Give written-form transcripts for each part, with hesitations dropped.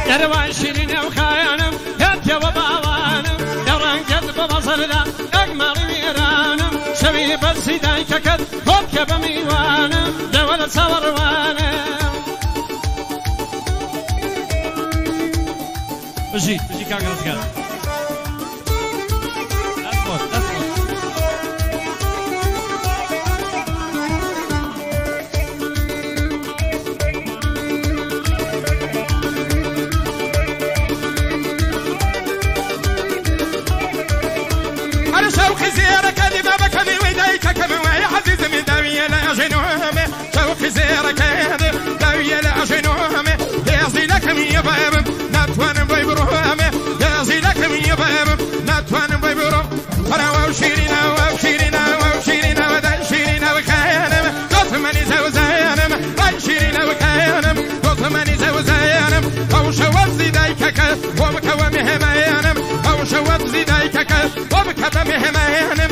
دروان شيرين وخايانم هاتيا وباوانم دوران قد ببصرنا أقمر ميرانم شبيه بالسيداي ككد خوبك بميوانم دولة صوروانم بجي كاك رزقال أسمت شوق زيرك اللي بابك اللي ويديك كم يا عزيز من داوية لأجنومي شوق زيرك اللي داوية لأجنومي يزي لك يا باب نتوان بيبرومي يزي لك يا باب نتوان بيبروم أنا وشيرنا وشيرنا وشيرنا ودن شيرنا وكيانم قطمني زوزانم أي شيرنا وكيانم قطمني زوزانم أو شوق زيديك ومك ومهمانم أو شوق زيديك ومك بمهمانم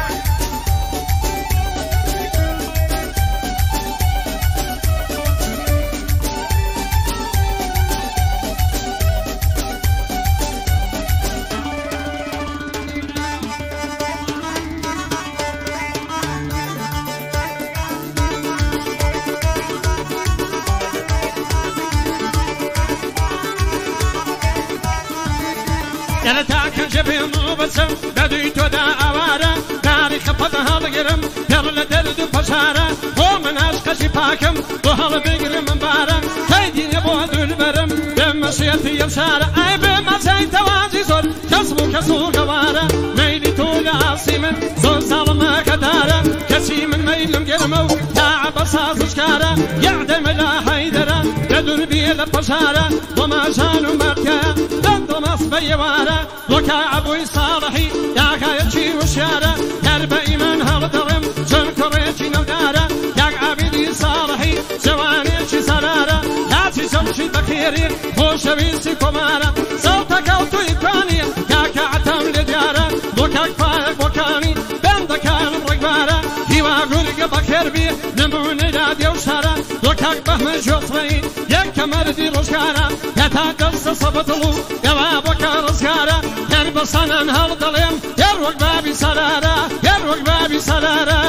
أنا تاكل جبين وبسم بديت ودا أوارا تاريخ فتها القرم يرل درد بشارة هو من عشق شفاكم وهل بقرم مبارا كيدي يبود البرم بمشيتي يبشارة أي بمشي توازي زور كسبو كسور قوارا ميلي طول عاصمة زور ظلمة كدارة كسي من ميل مقرمو تعب صاص شكارة يعدم لا حيدرة يدر بيل بشارة وما شانو مركا بيوارا وكا أبوي صالحي يا كايتشي وشارة كرب إيمان هالدرم شنكريتشي نودارة يا عبيدي صالحي زوانيتشي سرارة لا تسمشي بخيري خوشويسي كمارة صوتك أوتو إيقاني يا كعتم لديارة وكا كفايك وكاني بندك الرقبارة هوا قلق بكربي نموني رادي وشارة وكا بهم جوصري يك مردي رشكارة يتاقص صبتلو يوابك رزقارة يربى صنان هالظلم يروق بابي سرارة يروق بابي سرارة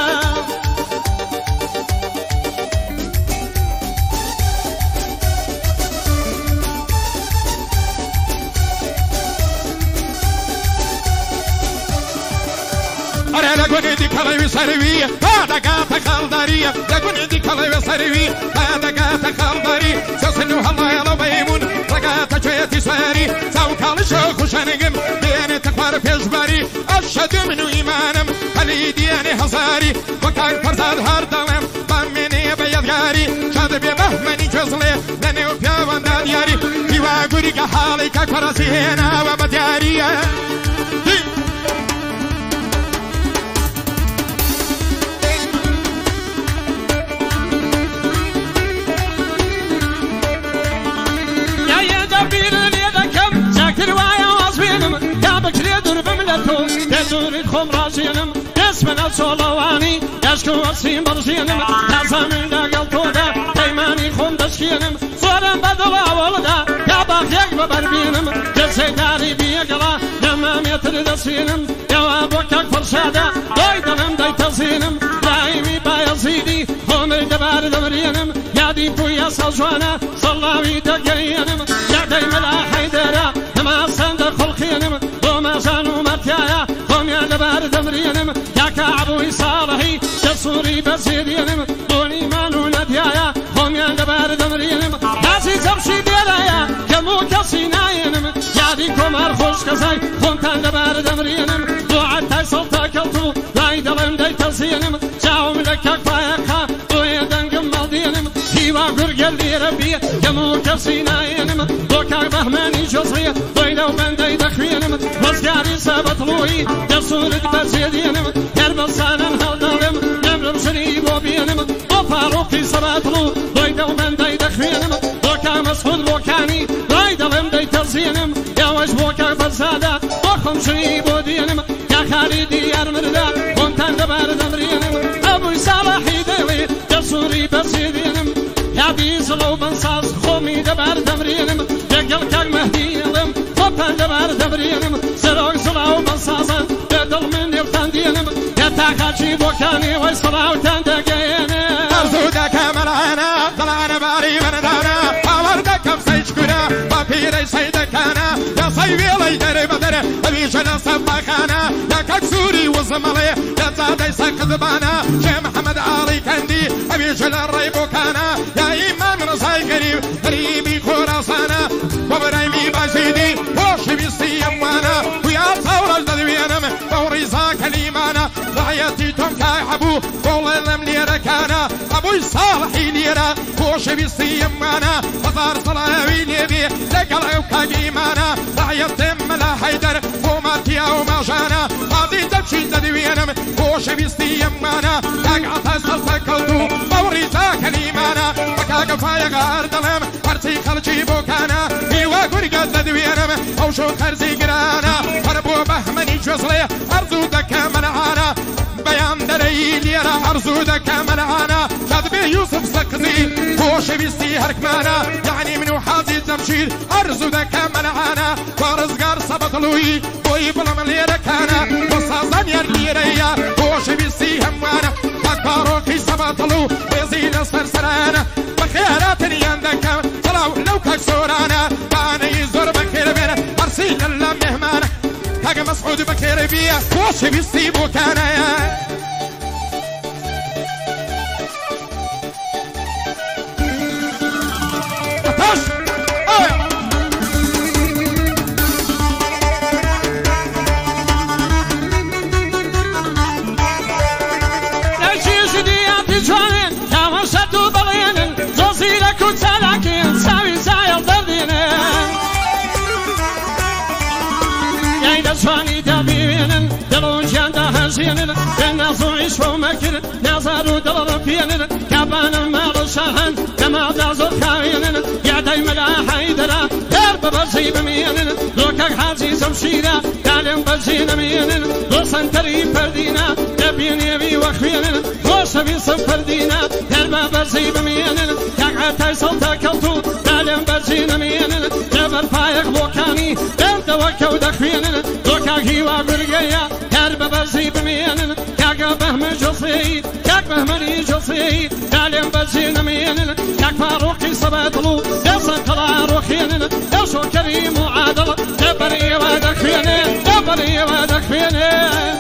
أنا لقوني دي كلاوي سروية هذا قاتا خالدارية لقوني دي كلاوي سروية هذا قاتا خالداري سوسنو هلا يلا بيمون رقاتا جويتي ساري سوكال شوخ وشنقم ديني تكبر في جباري أشهد منو إيمانم خلي ديني هزاري وكاك فرزاد هاردلم ضمني بيضغاري شاد بمهمني جزلي لني وفيا واندان ياري إيوا قريك حالي كاكوراسي هنا وبديارية يزور الخمر زينم يسمن الصلواني يشكو السيم برزينم لازم داقل تودا دايماني خم دشينم صورم بدلا ولدا يا باخ يقب بربينم جلسي داري بيقلا دمام يتر دسينم يوابك اكبر شادا دويدنم دايتزينم دايمي بايزيدي هم الدبار دمرينم يا ديبو يا سلجوانا صلاوي دقينم يا دايم لا حيدرا ما صندق خلقينم وما زانو مرتايا هم يا دبار دمرينم يا كعبوي صالحي جسوري بزيدينم دوني مانو نديايا هم يا دبار دمرينم ناسي زبشي بيرايا كمو كسيناينم يا ديكم ارخوش كزاي هم تان دبار دمرينم دوعتاي صلتا كالتو لاي دلم داي تزينم جاوم لك اكفايقا ويدن قمال دينم هيوا قرقل لي ربي كمو كسيناينم دوكا بهماني جزري ويلو بندي دخوينم وزقاري سابطلوي جسورك بزيدينم يربصانن هالدلم نمرم شريب وبينم وفاروقي سابطلو ويلو بندي دخوينم دوكا مسخود بوكاني ويدلم دي تزينم يا وش بوكا فرزادا وخم شريب ودينم يا خالدي يا مردا وانتان دبار دمرينم ابوي صالحي ديلي جسوري بزيدينم يا بيزلو بنصاص خومي دبار دمرينم قلقك مهدينم خطان دبار دبرينم سروق صلاو بصاصا بدل من يفتان دينم يتاخاشي بوكاني ويصلاو تندقينم أرزودك ملعنا طلعنا باري بندانا أوردك بسيشكنا وفيري سيدكانا يا صيبي لي دري بدر أبيش نصبخانا يا كاكسوري وزملي يا زادي سكذبانا شي محمد علي كندي أبيش الريبوكانا يا إمام رصاي قريب قريبي خراسانا وبرايمي بازيدي وشي بيستي يمانا ويا ثورة الدوينم ورزاك الإيمانا رعيتي توم كايحبو قول لم ليركانا أبوي صالحي ليرا وشي بيستي يمانا وطار صلاوي ليبي لقل كايمانا رعيتي ملا حيدر ومارتيا وماجانا قاضي تمشي تدوينم وشي بيستي يمانا تقعد سلطكلتو ورزاك الإيمانا وكاك فايق أردلم هرتي خلجي بوكانا إيوا قرقة تدوينم أو شو خرزي قرانا هربو بهمني جوزلي أرزو دكا منعانا بيان دري ليرا أرزو دكا منعانا كذبي يوسف سكزي وش بيستي هركمانا يعني منو حازي تمشير أرزو دكا منعانا ورزقار سبطلوي ويبلم ليرا كانا وصازان يرليريا وش بيستي همانا أكبروكي سبطلو ويزيل أصفر سرانا بخيرات يندكا طلعوا لو كاكسورانا بانا يزور بخير بينا أرسيل الله مهمانا كاك مسعود بخير بيا وش بيستي بوكانا يا أطاش سواني دابينن دلون جاندا هزينن الناس يشفوا مكر نازارو دلر فينن كابان مال شاهن كما دازو خاينن يا دايما لا حيدرا درب بزيب مينن لوكك حازي زمشيرا دالم بزين مينن لو سنتري فردينا دبيني بي وخينن لو شبي فردينا درب بزيب مينن كاكاي صوتا كلتو دالم بزين مينن دبر فايق بوكاني درد وكو دخينن لوكك هيوا برقيا درب بزيب مينن كاكا بهم جصي كاك بهمني جصي دالم بزين مينن كاك فاروقي صباتلو يصن طلع روخينن يشو كريم وعادل دبري وادك فينن دبري وادك فينن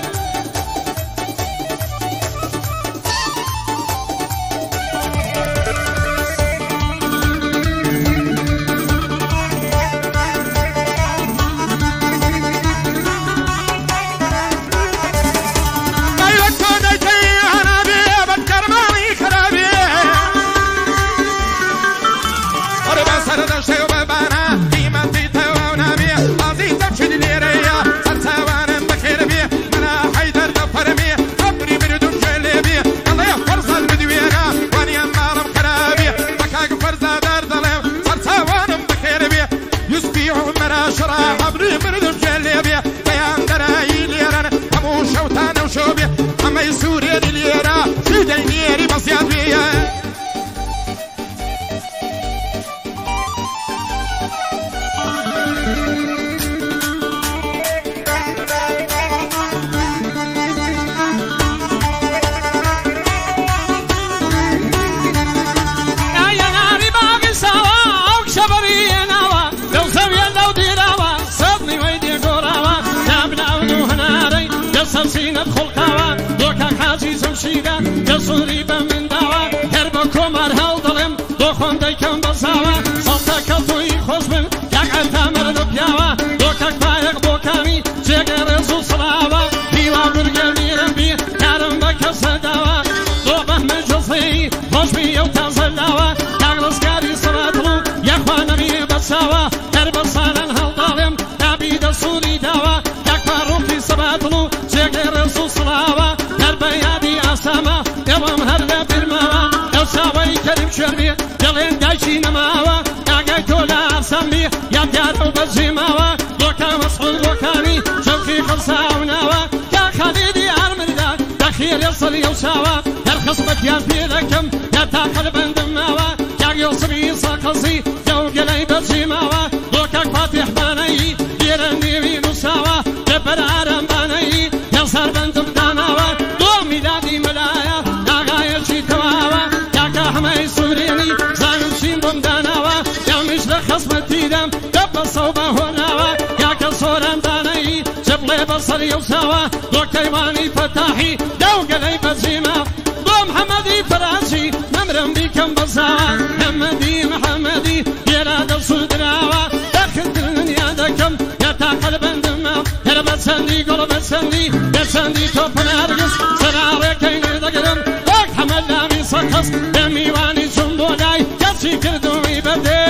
سنة خلقاوة دوكا حاجي زمشيدا يصوري بمن دعوة هربكم أرهل ظلم دوخون ديكم بصاوة صوتا كالتوي خوشبن يقعد تامر دبياوة دوكا كفايق بوكاني جيغر رسول صلاوة بيوا برقلي ربي كارم بكا صداوة دو بهم جصي خوشبي يوتا صداوة تغلس كاري صلاتلو يخوان نبي بصاوة هرب صالا هل ظلم نبي دسولي داوة يكفى روحي صباتلو جيغر رسول صلاوة هربيادي أسامة يوم هرب برماوة يوساوي كريم شربي دلين دايشي نماوة ياقاي تولا أسامي يا ديارو بزيماوة دوكا مسعود وكاني شوكي خلصاوناوة يا خليدي عرمردا دخيل يصل يوساوة يرخصبك يا بيلكم يا تاقل بندماوة يا يوصبي ساقصي جو قلي بزيماوة دم دب صوبه هناوا يا كسورم داني جبلي بصري وسوا دو كيواني فتاحي دو قلي بزيمة دو محمدي فراسي نمرم بكم بزاوا محمدي يراد صدراوا دخلت الدنيا دكم يا تاقل بندما هرب سندي قلب سندي بسندي توب نرقص سراري كين دقرم وقت حمد دامي سقص دمي واني جندو داي كسي كردوي بدي